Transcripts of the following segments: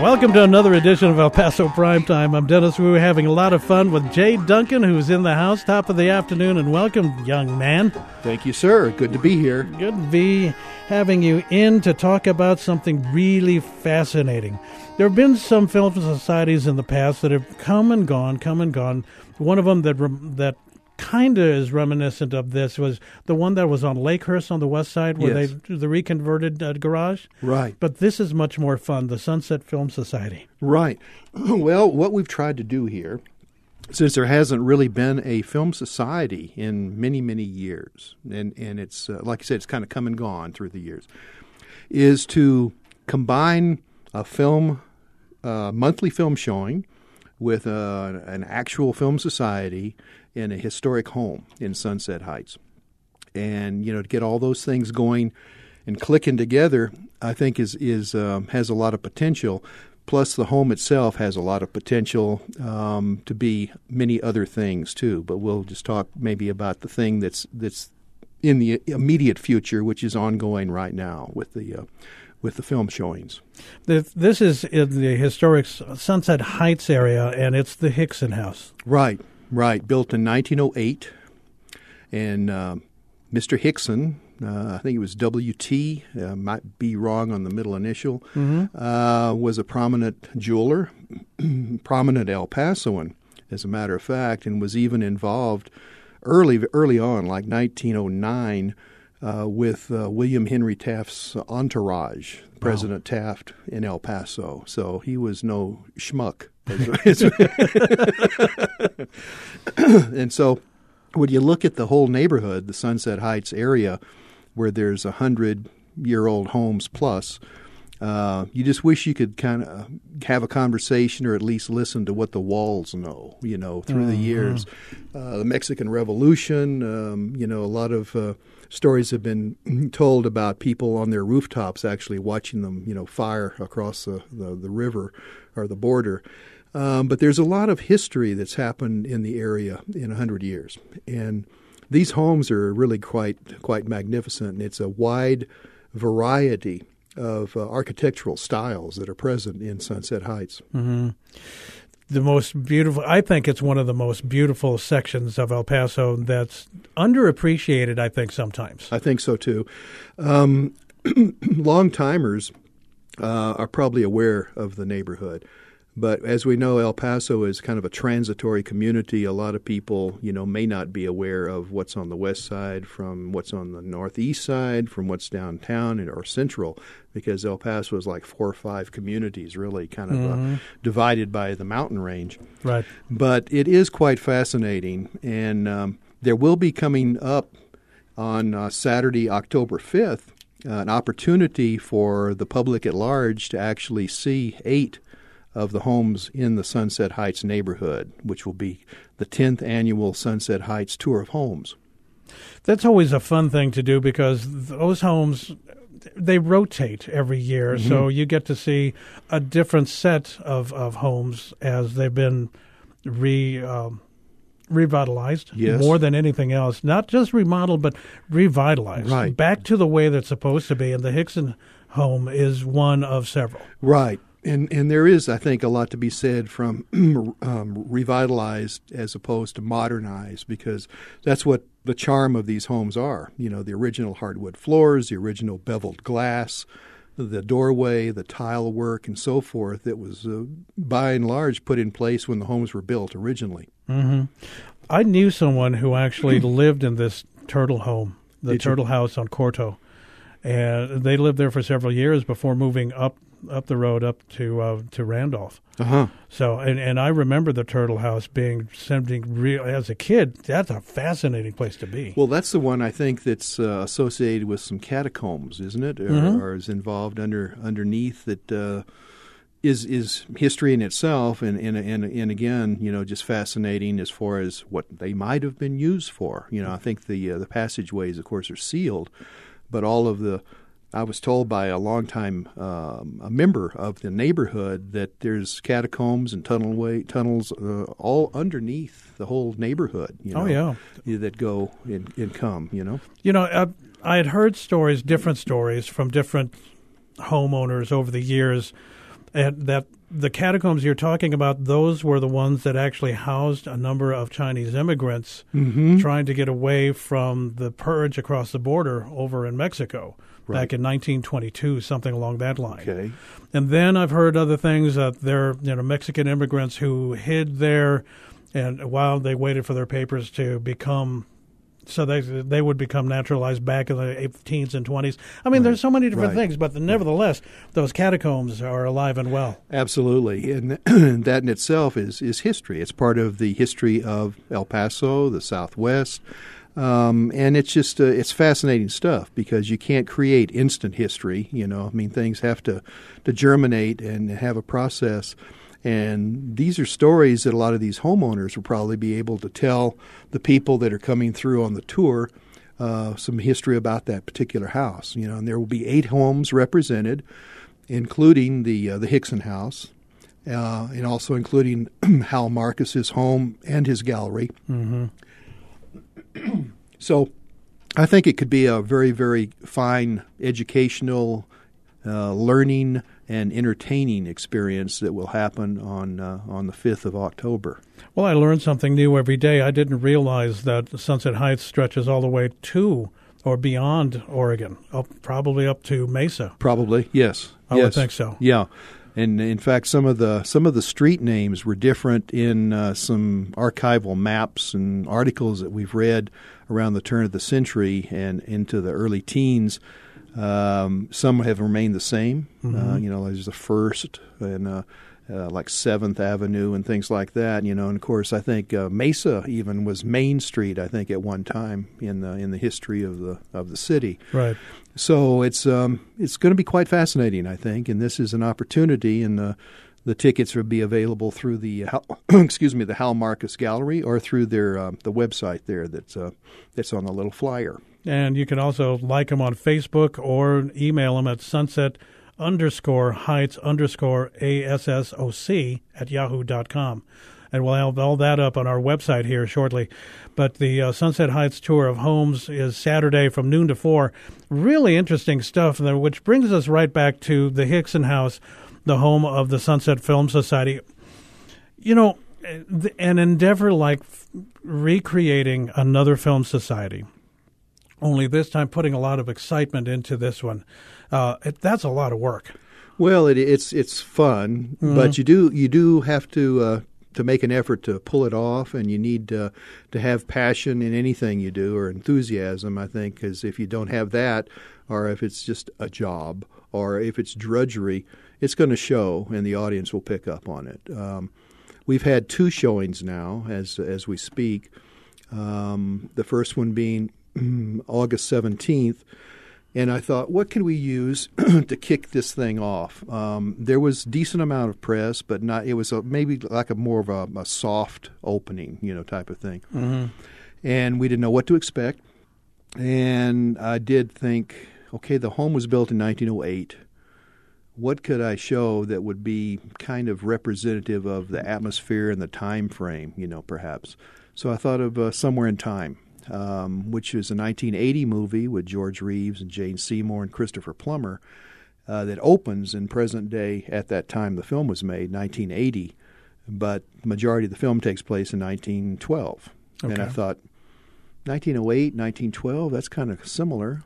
Welcome to another edition of El Paso Primetime. I'm Dennis Wu, having a lot of fun with Jay Duncan, who's in the house, top of the afternoon, and welcome, young man. Thank you, sir. Good to be here. Good to be having you in to talk about something really fascinating. There have been some film societies in the past that have come and gone. One of them that kind of is reminiscent of this was the one that was on Lakehurst on the west side where Yes. the reconverted garage. Right. But this is much more fun, the Sunset Film Society. Right. Well, what we've tried to do here, since there hasn't really been a film society in many, many years, and it's, like I said, it's kind of come and gone through the years, is to combine a monthly film showing with an actual film society in a historic home in Sunset Heights. And, to get all those things going and clicking together, I think has a lot of potential. Plus, the home itself has a lot of potential to be many other things, too. But we'll just talk maybe about the thing that's in the immediate future, which is ongoing right now with the film showings. This is in the historic Sunset Heights area, and it's the Hickson House. Right. Built in 1908. And Mr. Hickson, I think it was W.T., might be wrong on the middle initial, was a prominent jeweler, prominent El Pasoan, as a matter of fact, and was even involved early on, like 1909, with William Henry Taft's entourage, President Taft in El Paso. So he was no schmuck. And so when you look at the whole neighborhood, the Sunset Heights area, where there's 100-year-old homes plus, you just wish you could kind of have a conversation or at least listen to what the walls know, through the years. The Mexican Revolution, a lot of stories have been told about people on their rooftops actually watching them, fire across the river or the border. But there's a lot of history that's happened in the area in 100 years. And these homes are really quite magnificent. And it's a wide variety of architectural styles that are present in Sunset Heights. Mm-hmm. The most beautiful, I think it's one of the most beautiful sections of El Paso that's underappreciated, I think, sometimes. I think so, too. Long-timers are probably aware of the neighborhood. But as we know, El Paso is kind of a transitory community. A lot of people, may not be aware of what's on the west side from what's on the northeast side, from what's downtown or central, because El Paso is like 4 or 5 communities, really kind of divided by the mountain range. Right. But it is quite fascinating, and there will be coming up on Saturday, October 5th, an opportunity for the public at large to actually see 8 of the homes in the Sunset Heights neighborhood, which will be the 10th annual Sunset Heights Tour of Homes. That's always a fun thing to do because those homes, they rotate every year, so you get to see a different set of homes as they've been revitalized, more than anything else. Not just remodeled, but revitalized, back to the way they're supposed to be, and the Hickson home is one of several. Right. And there is, I think, a lot to be said from revitalized as opposed to modernized, because that's what the charm of these homes are. The original hardwood floors, the original beveled glass, the doorway, the tile work, and so forth that was, by and large, put in place when the homes were built originally. Mm-hmm. I knew someone who actually lived in this turtle home, the turtle house on Corto. And they lived there for several years before moving up the road up to Randolph. So, and I remember the Turtle House being something real. As a kid, that's a fascinating place to be. Well, that's the one I think that's associated with some catacombs, isn't it? Or is involved underneath that is history in itself, and again, just fascinating as far as what they might have been used for. I think the passageways, of course, are sealed, but all of I was told by a longtime a member of the neighborhood that there's catacombs and tunnels all underneath the whole neighborhood. That go and come. I had heard different stories from different homeowners over the years And that the catacombs you're talking about, those were the ones that actually housed a number of Chinese immigrants trying to get away from the purge across the border over in Mexico back in 1922, something along that line. Okay. And then I've heard other things that there are Mexican immigrants who hid there, and while they waited for their papers to become. So they would become naturalized back in the teens and 20s. I mean, there's so many different things, but nevertheless, those catacombs are alive and well. Absolutely. And that in itself is history. It's part of the history of El Paso, the Southwest. And it's just it's fascinating stuff because you can't create instant history. I mean, things have to germinate and have a process. And these are stories that a lot of these homeowners will probably be able to tell the people that are coming through on the tour some history about that particular house. And there will be 8 homes represented, including the Hickson house, and also including Hal Marcus's home and his gallery. Mm-hmm. So I think it could be a very, very fine educational, learning and entertaining experience that will happen on the 5th of October. Well, I learn something new every day. I didn't realize that Sunset Heights stretches all the way to or beyond Oregon, probably up to Mesa. Probably, yes. I would think so. Yeah. And in fact, some of the street names were different in some archival maps and articles that we've read around the turn of the century and into the early teens. Some have remained the same. There's the First and like 7th Avenue and things like that. And of course, I think Mesa even was Main Street. I think at one time in the history of the city. Right. So it's going to be quite fascinating, I think. And this is an opportunity, and the tickets will be available through the the Hal Marcus Gallery or through their the website there that's on the little flyer. And you can also like them on Facebook or email them at sunset_heights_ASSOC@yahoo.com. And we'll have all that up on our website here shortly. But the Sunset Heights Tour of Homes is Saturday from noon to 4. Really interesting stuff, which brings us right back to the Hickson House, the home of the Sunset Film Society. An endeavor like recreating another film society, only this time putting a lot of excitement into this one. That's a lot of work. Well, it's fun, but you do have to make an effort to pull it off, and you need to have passion in anything you do, or enthusiasm, I think, because if you don't have that, or if it's just a job, or if it's drudgery, it's going to show, and the audience will pick up on it. We've had 2 showings now as we speak. The first one being August 17th, and I thought, what can we use to kick this thing off? There was decent amount of press, but not. It was maybe like more of a soft opening, type of thing. Mm-hmm. And we didn't know what to expect. And I did think, okay, the home was built in 1908. What could I show that would be kind of representative of the atmosphere and the time frame, perhaps? So I thought of Somewhere in Time. Which is a 1980 movie with George Reeves and Jane Seymour and Christopher Plummer that opens in present day at that time the film was made, 1980, but the majority of the film takes place in 1912. Okay. And I thought, 1908, 1912, that's kind of similar.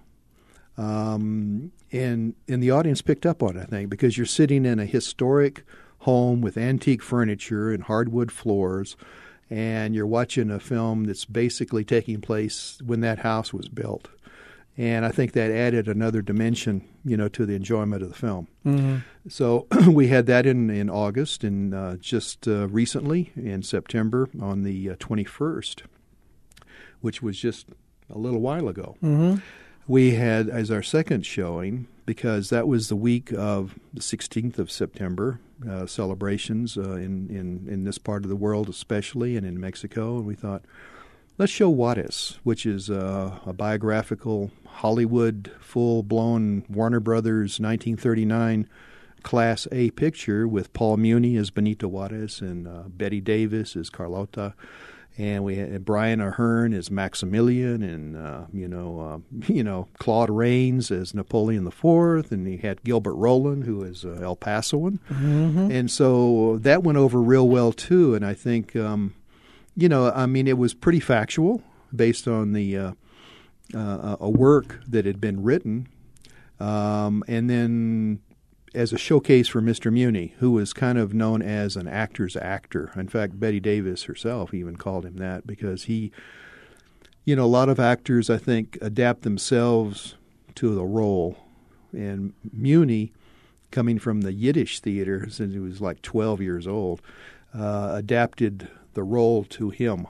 And the audience picked up on it, I think, because you're sitting in a historic home with antique furniture and hardwood floors, and you're watching a film that's basically taking place when that house was built. And I think that added another dimension, to the enjoyment of the film. Mm-hmm. So we had that in August, and just recently in September on the 21st, which was just a little while ago. Mm-hmm. We had as our second showing, because that was the week of the 16th of September, celebrations in this part of the world especially, and in Mexico. And we thought, let's show Juarez, which is a biographical Hollywood, full-blown Warner Brothers 1939 Class A picture with Paul Muni as Benito Juarez and Betty Davis as Carlota. And we had Brian Ahern as Maximilian, and Claude Rains as Napoleon IV, and he had Gilbert Roland, who is El Pasoan, and so that went over real well too. And I think, it was pretty factual based on the a work that had been written, and then as a showcase for Mr. Muny, who was kind of known as an actor's actor. In fact, Betty Davis herself even called him that because he, a lot of actors, I think, adapt themselves to the role. And Muny, coming from the Yiddish theater since he was like 12 years old, adapted the role to him.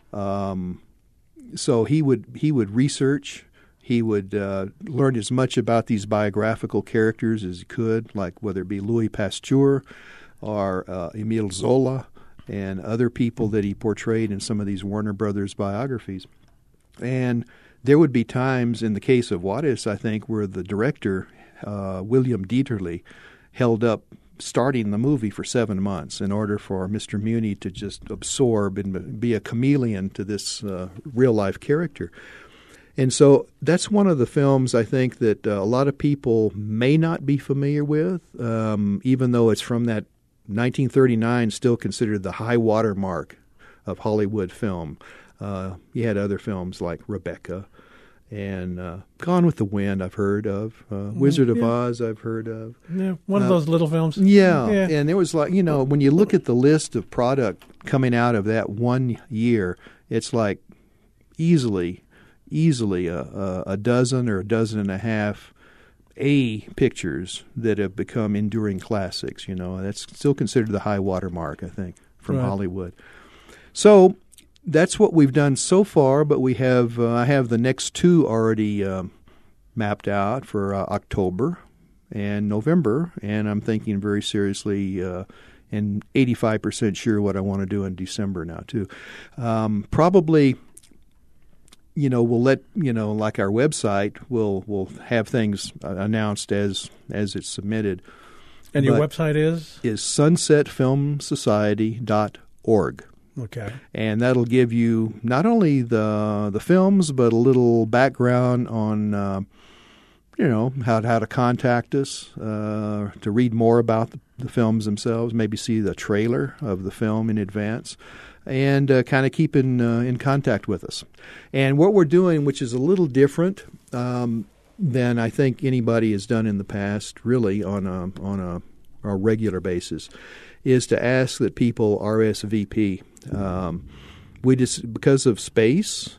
So he would research. He would learn as much about these biographical characters as he could, like whether it be Louis Pasteur or Émile Zola and other people that he portrayed in some of these Warner Brothers biographies. And there would be times, in the case of Juarez, I think, where the director, William Dieterle, held up starting the movie for 7 months in order for Mr. Muny to just absorb and be a chameleon to this real-life character. And so that's one of the films I think that a lot of people may not be familiar with, even though it's from that 1939, still considered the high water mark of Hollywood film. You had other films like Rebecca and Gone with the Wind I've heard of. Wizard of Oz I've heard of. Yeah, one of those little films. Yeah, and it was like, when you look at the list of product coming out of that 1 year, it's like easily a dozen or a dozen and a half pictures that have become enduring classics. That's still considered the high water mark, I think, from Hollywood. So that's what we've done so far, but we have I have the next two already mapped out for October and November, and I'm thinking very seriously and 85% sure what I want to do in December now too. Probably. We'll let like our website, we'll have things announced as it's submitted. And your website is sunsetfilmsociety.org. Okay. And that'll give you not only the films, but a little background on how to contact us, to read more about the films themselves, maybe see the trailer of the film in advance, and kind of keep in contact with us. And what we're doing, which is a little different than I think anybody has done in the past, really on a regular basis, is to ask that people RSVP. We just, because of space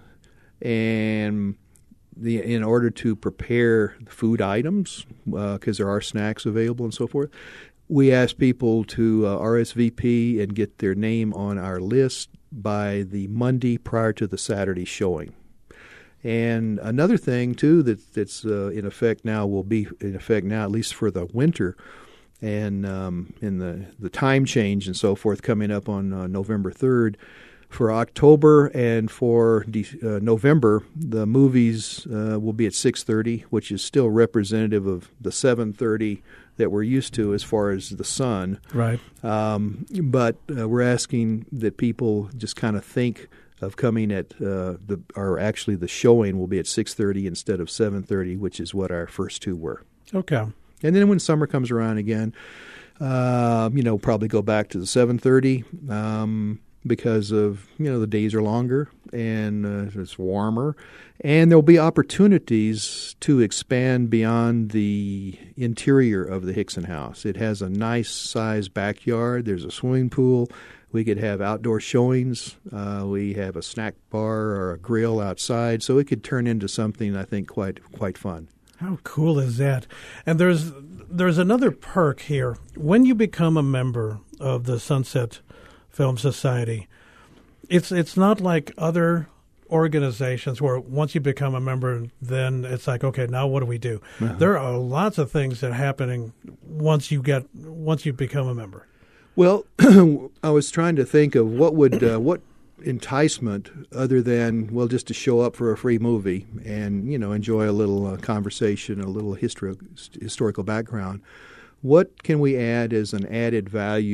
and in order to prepare food items, because there are snacks available and so forth, we ask people to RSVP and get their name on our list by the Monday prior to the Saturday showing. And another thing, too, that's in effect now, will be in effect now, at least for the winter, and in the time change and so forth coming up on November 3rd, for October and for November, the movies will be at 6:30, which is still representative of the 7:30 that we're used to as far as the sun. Right. But we're asking that people just kind of think of coming at the showing will be at 6:30 instead of 7:30, which is what our first two were. Okay. And then when summer comes around again, probably go back to the 7:30 because of the days are longer and it's warmer, and there'll be opportunities to expand beyond the interior of the Hickson house. It has a nice sized backyard. There's a swimming pool. We could have outdoor showings. We have a snack bar or a grill outside, so it could turn into something I think quite fun. How cool is that? And there's another perk here. When you become a member of the Sunset Film Society, it's not like other organizations where once you become a member, then it's like, okay, now what do we do? Uh-huh. There are lots of things that are happening once you become a member. Well, I was trying to think of what enticement other than, just to show up for a free movie and, enjoy a little conversation, a little historical background. What can we add as an added value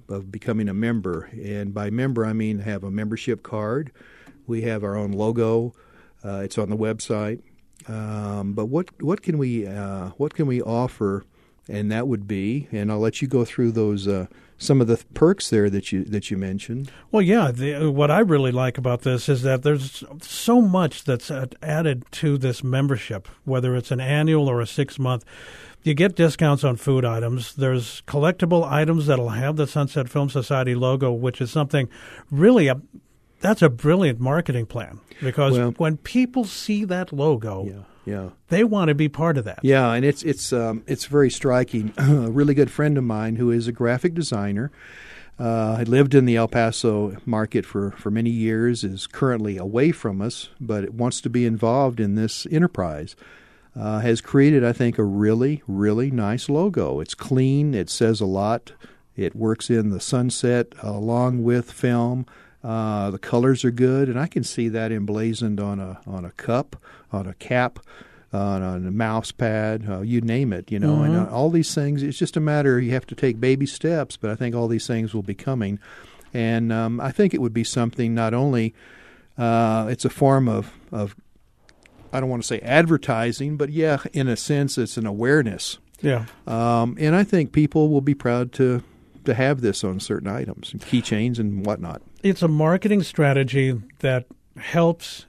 of becoming a member. And by member, I mean have a membership card. We have our own logo. It's on the website. But what can we offer? And that would be, and I'll let you go through those some of the perks there that you mentioned. Well, yeah. What I really like about this is that there's so much that's added to this membership, whether it's an annual or a 6-month. You get discounts on food items. There's collectible items that'll have the Sunset Film Society logo, which is something really that's a brilliant marketing plan, because when people see that logo, they want to be part of that. Yeah, and it's very striking. A really good friend of mine who is a graphic designer, had lived in the El Paso market for many years, is currently away from us, but wants to be involved in this enterprise. Has created, I think, a really, really nice logo. It's clean. It says a lot. It works in the sunset along with film. The colors are good, and I can see that emblazoned on a cup, on a cap, on a mouse pad, you name it, And all these things. It's just a matter, you have to take baby steps, but I think all these things will be coming. And I think it would be something not only it's a form of I don't want to say advertising, but in a sense, it's an awareness. Yeah. And I think people will be proud to have this on certain items, and keychains and whatnot. It's a marketing strategy that helps.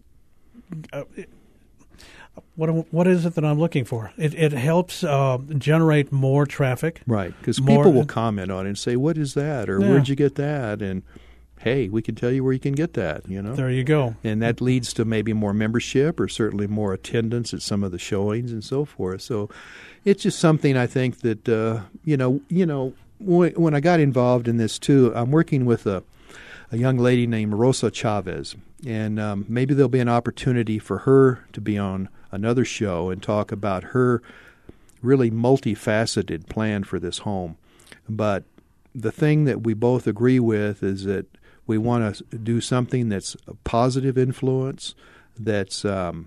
What is it that I'm looking for? It helps generate more traffic. Right, because people will comment on it and say, "What is that?" or "Where'd you get that?" and hey, we can tell you where you can get that, There you go. And that leads to maybe more membership or certainly more attendance at some of the showings and so forth. So it's just something I think that, when I got involved in this too, I'm working with a young lady named Rosa Chavez. And maybe there'll be an opportunity for her to be on another show and talk about her really multifaceted plan for this home. But the thing that we both agree with is that we want to do something that's a positive influence, that's,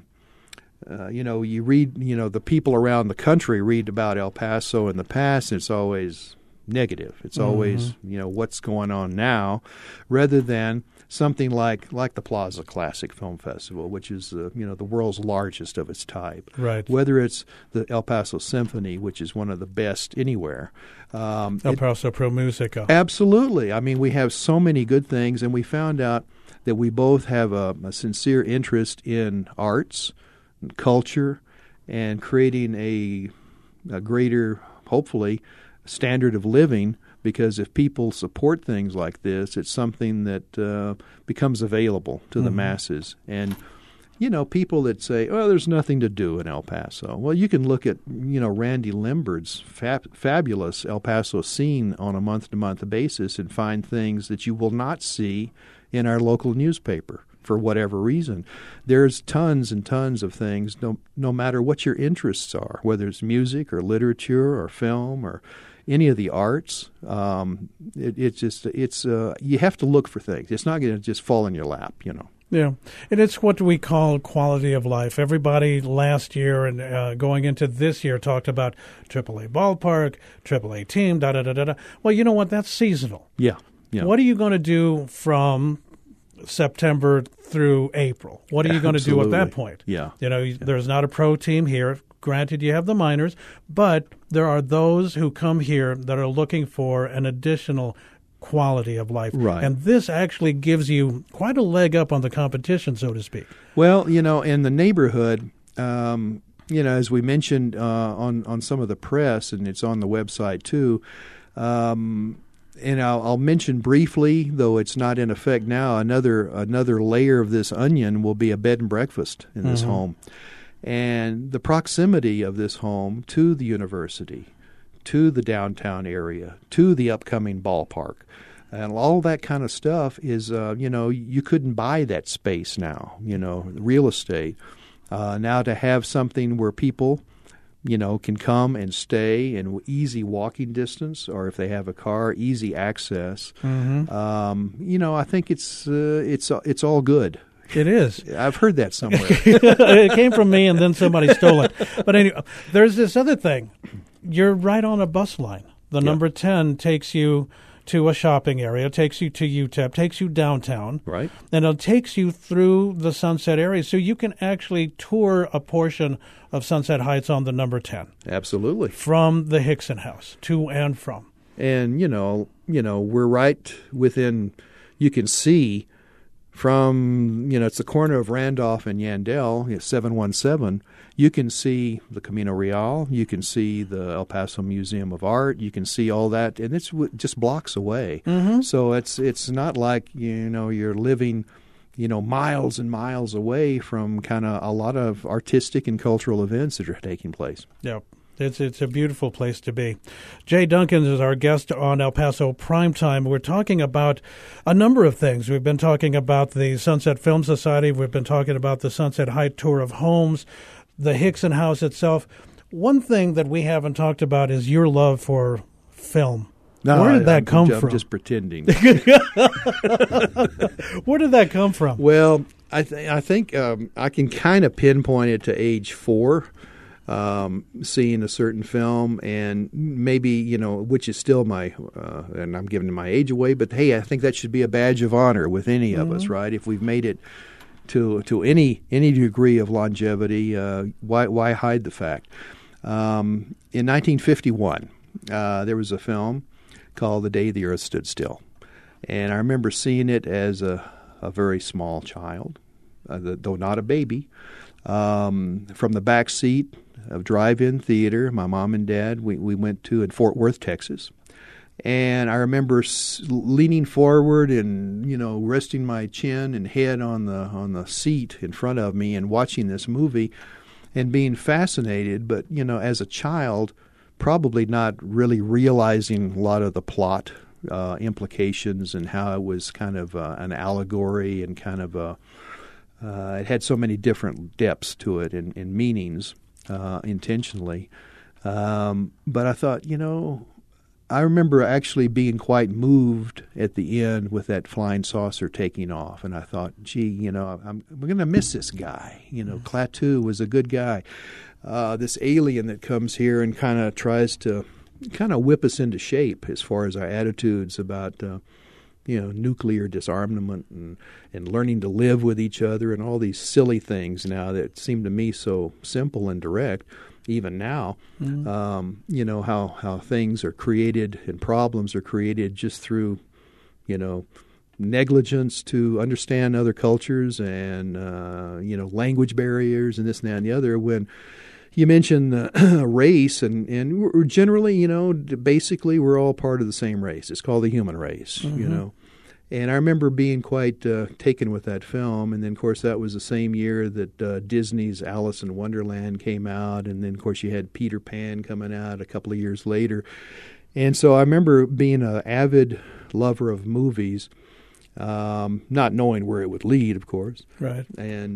you read, the people around the country read about El Paso in the past, and it's always negative. It's always, what's going on now, rather than something like the Plaza Classic Film Festival, which is, the world's largest of its type. Right. Whether it's the El Paso Symphony, which is one of the best anywhere. El Paso Pro Musica. Absolutely. I mean, we have so many good things, and we found out that we both have a sincere interest in arts, and culture, and creating a greater, hopefully, standard of living, because if people support things like this, it's something that becomes available to the masses. And, people that say, oh, there's nothing to do in El Paso. Well, you can look at, Randy Limbert's fabulous El Paso scene on a month-to-month basis and find things that you will not see in our local newspaper for whatever reason. There's tons and tons of things, no matter what your interests are, whether it's music or literature or film or any of the arts. It's you have to look for things. It's not going to just fall in your lap, Yeah, and it's what we call quality of life. Everybody last year and going into this year talked about AAA ballpark, AAA team, da-da-da-da-da. Well, you know what? That's seasonal. Yeah. What are you going to do from September through April? What are you going to do at that point? Yeah. There's not a pro team here. Granted, you have the minors, but there are those who come here that are looking for an additional quality of life. Right. And this actually gives you quite a leg up on the competition, so to speak. Well, in the neighborhood, as we mentioned on some of the press, and it's on the website too, and I'll mention briefly, though it's not in effect now, another layer of this onion will be a bed and breakfast in this home. And the proximity of this home to the university, to the downtown area, to the upcoming ballpark, and all that kind of stuff is, you couldn't buy that space now, real estate. Now to have something where people, can come and stay in easy walking distance, or if they have a car, easy access. I think it's all good. It is. I've heard that somewhere. It came from me, and then somebody stole it. But anyway, there's this other thing. You're right on a bus line. The number 10 takes you to a shopping area, takes you to UTEP, takes you downtown, Right. and it takes you through the Sunset area, so you can actually tour a portion of Sunset Heights on the number 10 Absolutely. from the Hickson House, to and from. And we're right within. You can see from it's the corner of Randolph and Yandell, 717. You can see the Camino Real. You can see the El Paso Museum of Art. You can see all that, and it's just blocks away. Mm-hmm. So it's not like you're living miles and miles away from kind of a lot of artistic and cultural events that are taking place. Yeah. It's a beautiful place to be. Jay Duncan is our guest on El Paso Primetime. We're talking about a number of things. We've been talking about the Sunset Film Society. We've been talking about the Sunset Heights Tour of Homes, the Hickson House itself. One thing that we haven't talked about is your love for film. No, Where did that come from? I'm just pretending. Where did that come from? Well, I think I can kind of pinpoint it to age 4. Seeing a certain film, and maybe which is still my and I'm giving my age away, but hey, I think that should be a badge of honor with any of us, right? If we've made it to any degree of longevity, why hide the fact? In 1951, there was a film called The Day the Earth Stood Still, and I remember seeing it as a very small child, though not a baby, from the back seat of drive-in theater. My mom and dad, we went to in Fort Worth, Texas. And I remember leaning forward and, resting my chin and head on the seat in front of me and watching this movie and being fascinated. But, as a child, probably not really realizing a lot of the plot implications and how it was kind of an allegory and kind of it had so many different depths to it and meanings. Intentionally. But I thought, I remember actually being quite moved at the end with that flying saucer taking off. And I thought, gee, we're going to miss this guy. Klaatu was a good guy. This alien that comes here and kind of tries to kind of whip us into shape as far as our attitudes about nuclear disarmament and learning to live with each other and all these silly things now that seem to me so simple and direct, even now. Mm-hmm. How things are created and problems are created just through, negligence to understand other cultures and, language barriers and this and that and the other. When you mention race, and we're generally, basically we're all part of the same race. It's called the human race, mm-hmm. And I remember being quite taken with that film. And then, of course, that was the same year that Disney's Alice in Wonderland came out. And then, of course, you had Peter Pan coming out a couple of years later. And so I remember being an avid lover of movies, not knowing where it would lead, of course. Right. And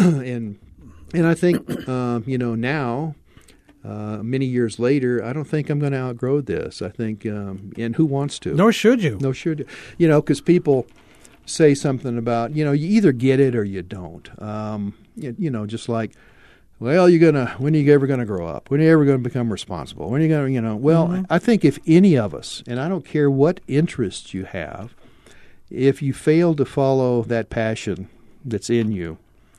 I think, now, many years later, I don't think I'm going to outgrow this. I think, and who wants to? Nor should you. No, should you? Because people say something about, you either get it or you don't. Just like, well, when are you ever going to grow up? When are you ever going to become responsible? When are you going to, well, mm-hmm. I think if any of us, and I don't care what interests you have, if you fail to follow that passion that's in you,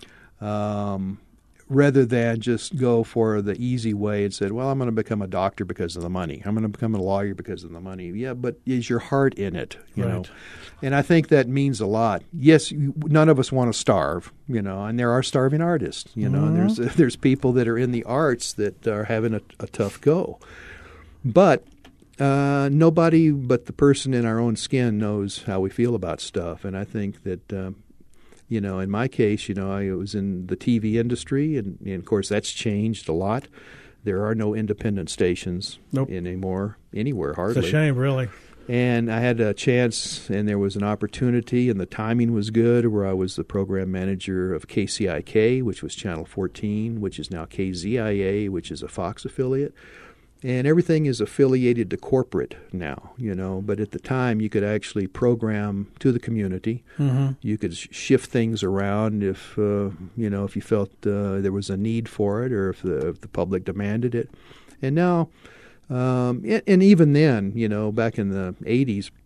rather than just go for the easy way and said, well, I'm going to become a doctor because of the money. I'm going to become a lawyer because of the money. Yeah, but is your heart in it? You know? And I think that means a lot. Yes, none of us want to starve, and there are starving artists, mm-hmm. and there's people that are in the arts that are having a tough go. But nobody but the person in our own skin knows how we feel about stuff. And I think that in my case, I was in the TV industry, and of course that's changed a lot. There are no independent stations anymore, anywhere hardly. It's a shame, really. And I had a chance, and there was an opportunity, and the timing was good, where I was the program manager of KCIK, which was Channel 14, which is now KZIA, which is a Fox affiliate. And everything is affiliated to corporate now, But at the time, you could actually program to the community. Mm-hmm. You could shift things around if if you felt there was a need for it, or if the public demanded it. And now, and even then, back in the 80s,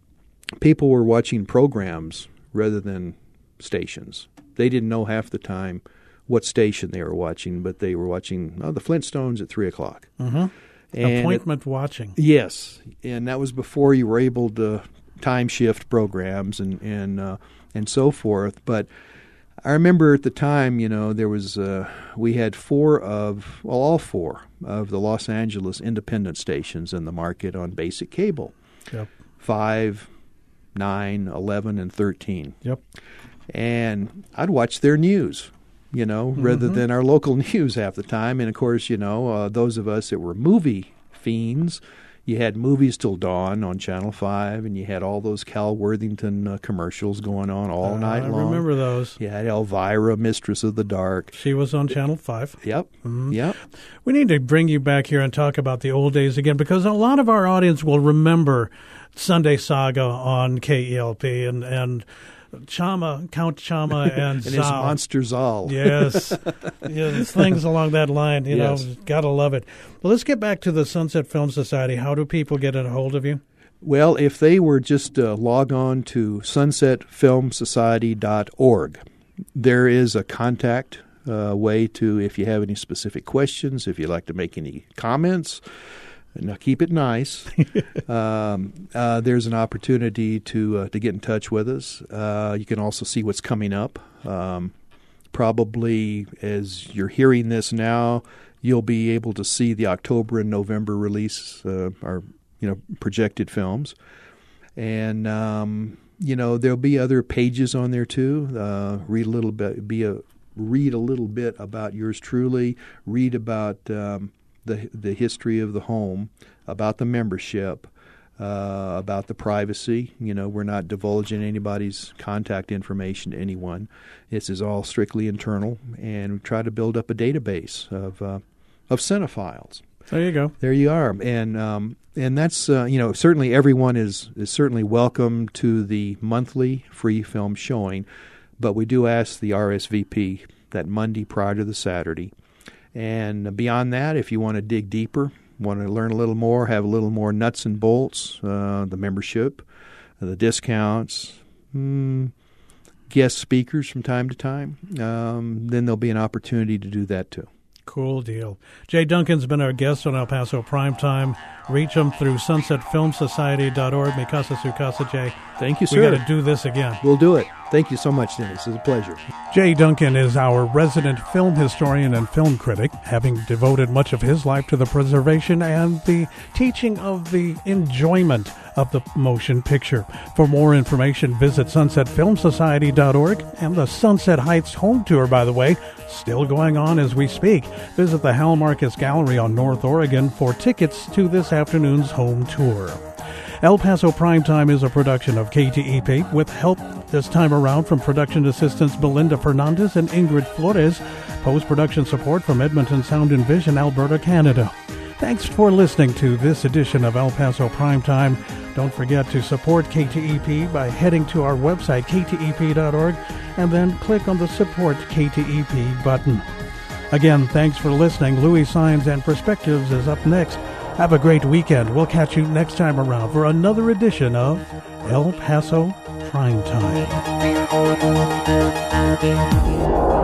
people were watching programs rather than stations. They didn't know half the time what station they were watching, but they were watching the Flintstones at 3 o'clock. Mm-hmm. Appointment watching. Yes, and that was before you were able to time shift programs and so forth. But I remember at the time, there was we had all four of the Los Angeles independent stations in the market on basic cable. Yep. 5, 9, 11, and 13. Yep. And I'd watch their news, rather than our local news half the time. And, of course, those of us that were movie fiends, you had Movies Till Dawn on Channel 5, and you had all those Cal Worthington commercials going on all night long. I remember those. You had Elvira, Mistress of the Dark. She was on Channel 5. Yep, yep. We need to bring you back here and talk about the old days again, because a lot of our audience will remember Sunday Saga on KELP and Count Chama and Zal. His Monster Zal. Yes. Yes, things along that line, Yes. Gotta love it. Well, let's get back to the Sunset Film Society. How do people get a hold of you? Well, if they were just log on to sunsetfilmsociety.org, there is a contact way to, if you have any specific questions, if you'd like to make any comments. Now, keep it nice. There's an opportunity to get in touch with us. You can also see what's coming up. Probably as you're hearing this now, you'll be able to see the October and November release, our projected films. And, there'll be other pages on there too. Read a little bit about yours truly. Read about the history of the home, about the membership, about the privacy. We're not divulging anybody's contact information to anyone. This is all strictly internal, and we try to build up a database of cinephiles. There you go. There you are, and that's certainly everyone is certainly welcome to the monthly free film showing, but we do ask the RSVP that Monday prior to the Saturday. And beyond that, if you want to dig deeper, want to learn a little more, have a little more nuts and bolts, the membership, the discounts, guest speakers from time to time, then there'll be an opportunity to do that too. Cool deal. Jay Duncan's been our guest on El Paso Primetime. Reach him through sunsetfilmsociety.org. Mi casa, su casa, Jay. Thank you, sir. We got to do this again. We'll do it. Thank you so much, Dennis. It's a pleasure. Jay Duncan is our resident film historian and film critic, having devoted much of his life to the preservation and the teaching of the enjoyment of the motion picture. For more information, visit sunsetfilmsociety.org, and the Sunset Heights home tour, by the way, still going on as we speak. Visit the Hal Marcus Gallery on North Oregon for tickets to this afternoon's home tour. El Paso Primetime is a production of KTEP with help this time around from production assistants Belinda Fernandez and Ingrid Flores, post-production support from Edmonton Sound and Vision, Alberta, Canada. Thanks for listening to this edition of El Paso Primetime. Don't forget to support KTEP by heading to our website, ktep.org, and then click on the Support KTEP button. Again, thanks for listening. Louis Signs and Perspectives is up next. Have a great weekend. We'll catch you next time around for another edition of El Paso Primetime.